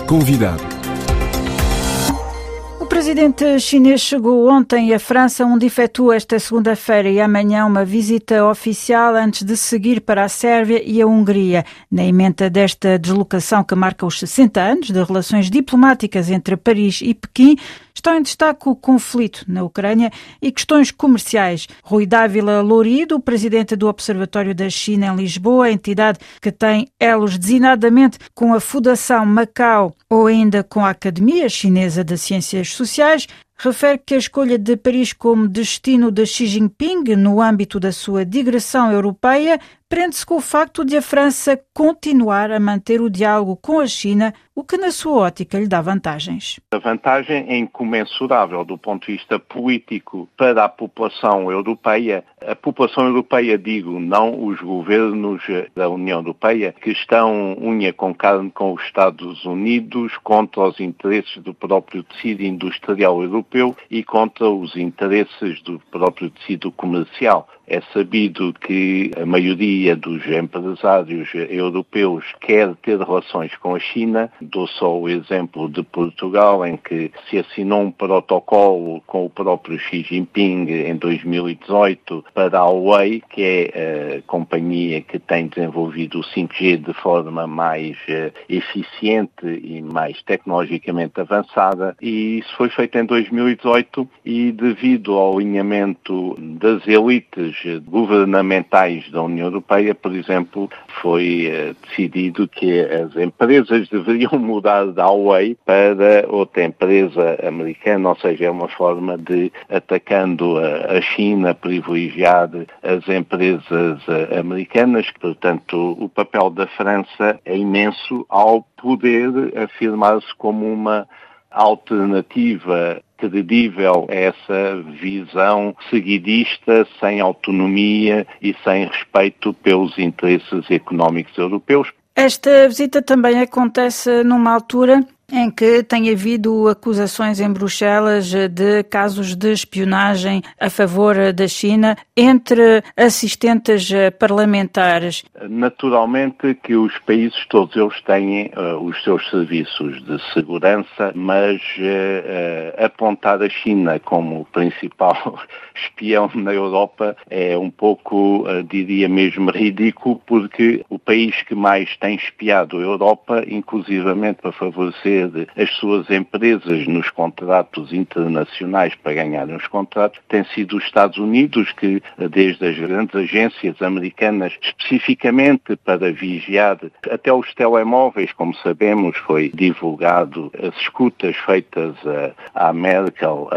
Convidado. O presidente chinês chegou ontem à França, onde efetua esta segunda-feira e amanhã uma visita oficial antes de seguir para a Sérvia e a Hungria. Na emenda desta deslocação que marca os 60 anos de relações diplomáticas entre Paris e Pequim, estão em destaque o conflito na Ucrânia e questões comerciais. Rui Dávila Lourido, o presidente do Observatório da China em Lisboa, entidade que tem elos designadamente com a Fundação Macau ou ainda com a Academia Chinesa de Ciências Sociais, refere que a escolha de Paris como destino de Xi Jinping no âmbito da sua digressão europeia prende-se com o facto de a França continuar a manter o diálogo com a China, o que na sua ótica lhe dá vantagens. A vantagem é incomensurável do ponto de vista político para a população europeia. A população europeia, digo, não os governos da União Europeia, que estão unha com carne com os Estados Unidos contra os interesses do próprio tecido industrial europeu e contra os interesses do próprio tecido comercial. É sabido que a maioria dos empresários europeus quer ter relações com a China. Dou só o exemplo de Portugal, em que se assinou um protocolo com o próprio Xi Jinping em 2018 para a Huawei, que é a companhia que tem desenvolvido o 5G de forma mais eficiente e mais tecnologicamente avançada. E isso foi feito em 2018 e devido ao alinhamento das elites governamentais da União Europeia, por exemplo, foi decidido que as empresas deveriam mudar da Huawei para outra empresa americana, ou seja, é uma forma de, atacando a China, privilegiar as empresas americanas. Portanto, o papel da França é imenso ao poder afirmar-se como uma alternativa credível a essa visão seguidista, sem autonomia e sem respeito pelos interesses económicos europeus. Esta visita também acontece numa altura em que tem havido acusações em Bruxelas de casos de espionagem a favor da China entre assistentes parlamentares. Naturalmente que os países todos eles têm os seus serviços de segurança, mas apontar a China como principal espião na Europa é um pouco, diria mesmo, ridículo, porque o país que mais tem espiado a Europa, inclusivamente para favorecer as suas empresas nos contratos internacionais para ganharem os contratos, tem sido os Estados Unidos, que desde as grandes agências americanas, especificamente para vigiar até os telemóveis, como sabemos, foi divulgado as escutas feitas à Merkel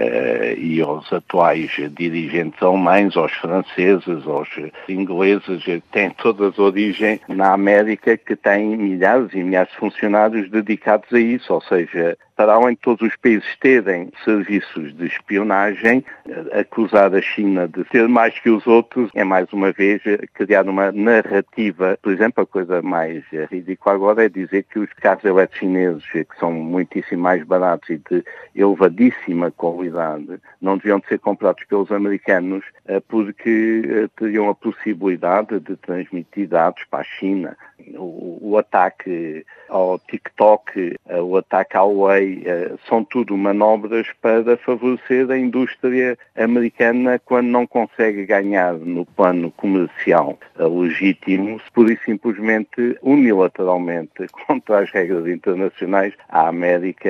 e aos atuais dirigentes alemães, aos franceses, aos ingleses, têm todas origem na América, que tem milhares e milhares de funcionários dedicados a isso, ou seja, para além de todos os países terem serviços de espionagem, acusar a China de ser mais que os outros é, mais uma vez, criar uma narrativa. Por exemplo, a coisa mais ridícula agora é dizer que os carros elétricos chineses, que são muitíssimo mais baratos e de elevadíssima qualidade, não deviam ser comprados pelos americanos porque teriam a possibilidade de transmitir dados para a China. O ataque ao TikTok, o ataque ao Huawei, são tudo manobras para favorecer a indústria americana quando não consegue ganhar no plano comercial legítimo, pura e simplesmente, unilateralmente, contra as regras internacionais. A América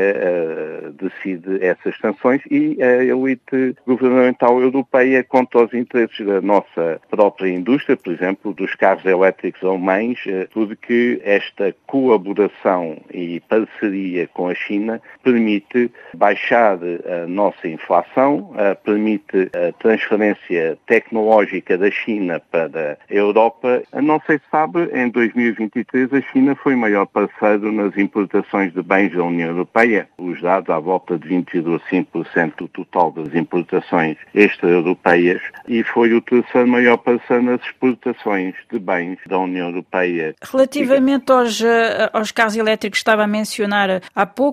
decide essas sanções e a elite governamental europeia contra os interesses da nossa própria indústria, por exemplo, dos carros elétricos alemães, porque esta colaboração e parceria com a China permite baixar a nossa inflação, permite a transferência tecnológica da China para a Europa. Não sei se sabe, em 2023 a China foi o maior parceiro nas importações de bens da União Europeia. Os dados à volta de 20,5% do total das importações extra-europeias, e foi o terceiro maior parceiro nas exportações de bens da União Europeia. Relativamente aos carros elétricos, estava a mencionar há pouco,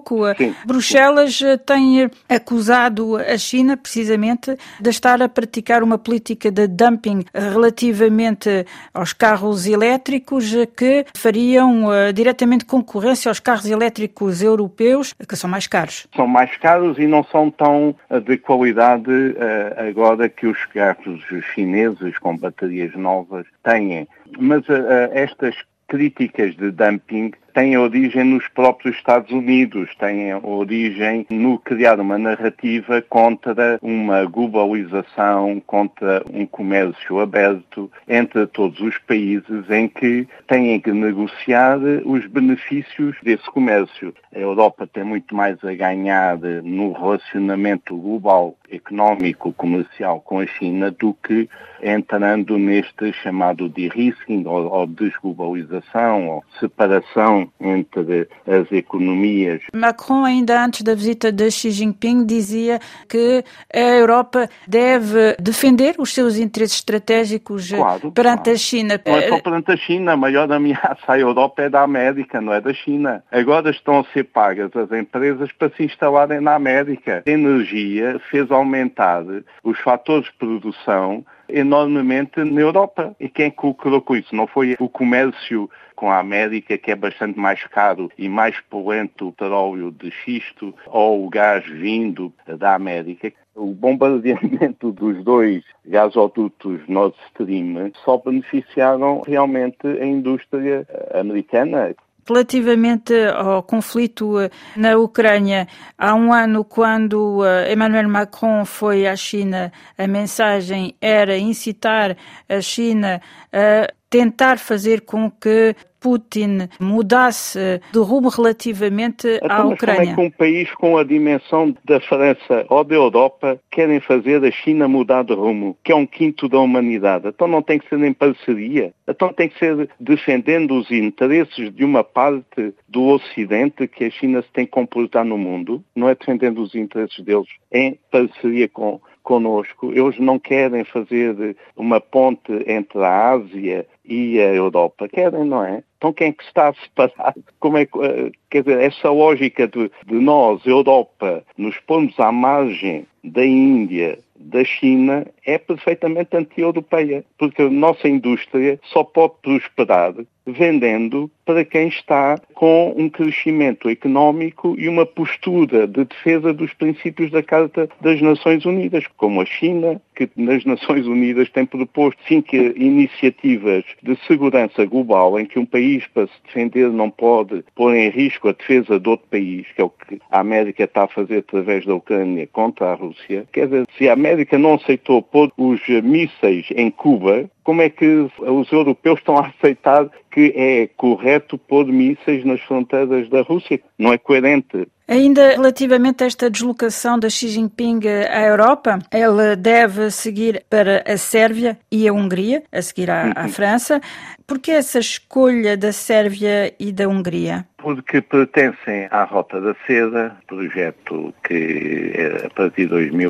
Sim. Bruxelas tem acusado a China, precisamente, de estar a praticar uma política de dumping relativamente aos carros elétricos que fariam diretamente concorrência aos carros elétricos europeus, que são mais caros. São mais caros e não são tão de qualidade agora que os carros chineses com baterias novas têm. Mas estas críticas de dumping têm origem nos próprios Estados Unidos, têm origem no criar uma narrativa contra uma globalização, contra um comércio aberto entre todos os países em que têm que negociar os benefícios desse comércio. A Europa tem muito mais a ganhar no relacionamento global, económico, comercial com a China do que entrando neste chamado de-risking ou desglobalização ou separação entre as economias. Macron, ainda antes da visita de Xi Jinping, dizia que a Europa deve defender os seus interesses estratégicos perante a China. Não é só perante a China, a maior ameaça à Europa é da América, não é da China. Agora estão a ser pagas as empresas para se instalarem na América. A energia fez aumentar os fatores de produção enormemente na Europa. E quem lucrou com isso? Não foi o comércio com a América, que é bastante mais caro e mais poluente o petróleo de xisto ou o gás vindo da América. O bombardeamento dos dois gasodutos Nord Stream só beneficiaram realmente a indústria americana. Relativamente ao conflito na Ucrânia, há um ano, quando Emmanuel Macron foi à China, a mensagem era incitar a China a tentar fazer com que Putin mudasse de rumo relativamente à Ucrânia. Como é que um país com a dimensão da França ou da Europa querem fazer a China mudar de rumo, que é 1/5 da humanidade? Então não tem que ser em parceria? Então tem que ser defendendo os interesses de uma parte do Ocidente que a China se tem que comportar no mundo? Não é defendendo os interesses deles em parceria connosco. Eles não querem fazer uma ponte entre a Ásia e a Europa. Querem, não é? Então quem é que está a separar? Como é que, quer dizer, essa lógica de nós, Europa, nos pormos à margem da Índia, da China, é perfeitamente anti-europeia, porque a nossa indústria só pode prosperar vendendo para quem está com um crescimento económico e uma postura de defesa dos princípios da Carta das Nações Unidas, como a China, que nas Nações Unidas tem proposto 5 iniciativas de segurança global em que um país, para se defender, não pode pôr em risco a defesa de outro país, que é o que a América está a fazer através da Ucrânia contra a Rússia. Quer dizer, se a América não aceitou pôr os mísseis em Cuba, como é que os europeus estão a aceitar que é correto pôr mísseis nas fronteiras da Rússia? Não é coerente. Ainda relativamente a esta deslocação de Xi Jinping à Europa, ele deve seguir para a Sérvia e a Hungria, a seguir à França. Por que essa escolha da Sérvia e da Hungria? Porque pertencem à Rota da Seda, projeto que a partir de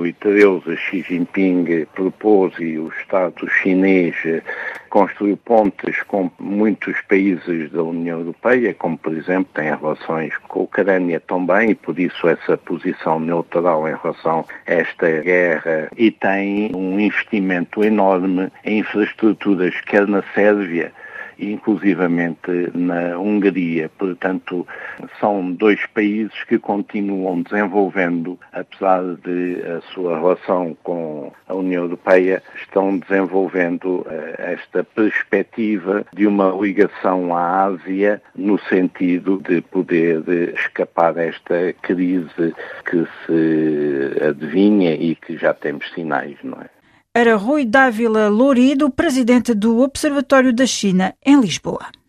2013 Xi Jinping propôs e o Estado chinês construiu pontes com muitos países da União Europeia, como por exemplo tem relações com a Ucrânia também, e por isso essa posição neutral em relação a esta guerra, e tem um investimento enorme em infraestruturas, quer na Sérvia, inclusivamente na Hungria. Portanto, são dois países que continuam desenvolvendo, apesar de a sua relação com a União Europeia, estão desenvolvendo esta perspectiva de uma ligação à Ásia no sentido de poder escapar desta crise que se adivinha e que já temos sinais, não é? Era Rui Dávila Lourido, presidente do Observatório da China, em Lisboa.